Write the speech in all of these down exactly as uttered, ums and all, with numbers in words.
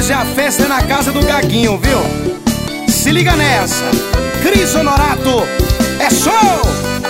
Hoje a festa é na casa do Gaguinho, viu? Se liga nessa, Cris Honorato, é show!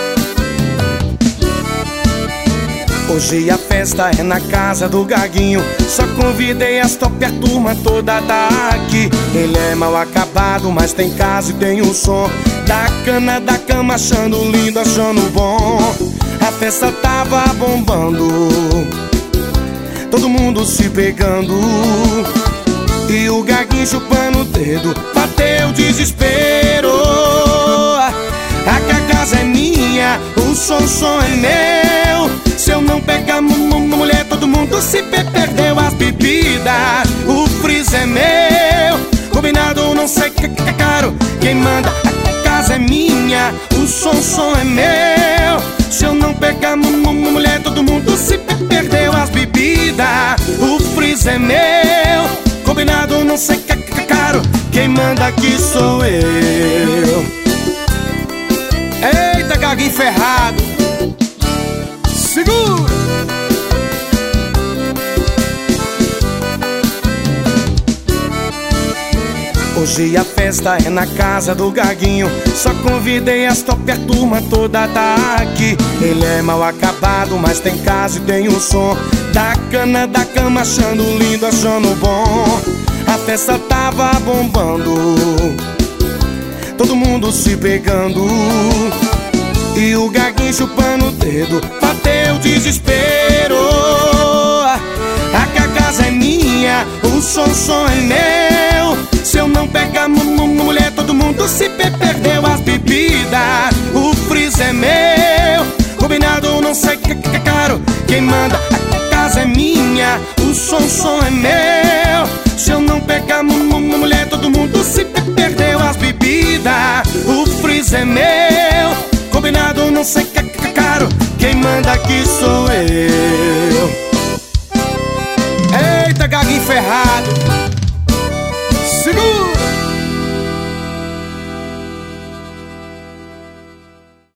Hoje a festa é na casa do Gaguinho. Só convidei as top, a turma toda tá aqui. Ele é mal acabado, mas tem casa e tem o som da cana da cama, achando lindo, achando bom. A festa tava bombando, todo mundo se pegando, e o Gaguinho chupando o dedo, bateu o desespero. A casa é minha, o som, o som é meu. Se eu não pegar uma mulher, todo mundo se perdeu. As bebidas, o freezer é meu. Combinado, não sei que é caro. Quem manda, a casa é minha, o som, o som é meu. Se eu não pegar uma mulher, todo mundo se perdeu. As bebidas, o freezer é meu. Combinado, não sei que é caro. Quem manda aqui sou eu. Eita, Gaguinho ferrado, segura! Hoje a festa é na casa do Gaguinho. Só convidei as top, a turma toda tá aqui. Ele é mal acabado, mas tem casa e tem o som da cana da cama, achando lindo, achando bom. A festa tava bombando, todo mundo se pegando, e o Gaguinho chupando o dedo, bateu o desespero. A casa é minha, o som, o som é meu. Se eu não pegar uma mulher, todo mundo se perdeu. As bebidas, o freezer é meu. Combinado, não sei que é caro. Quem manda, a casa é minha, o som, o som é meu. Se eu não pegar uma mulher, todo mundo se perdeu. As bebidas, o freezer é meu. Combinado, não sei que é caro. Quem manda aqui sou eu. Eita, Gaguinho ferrado,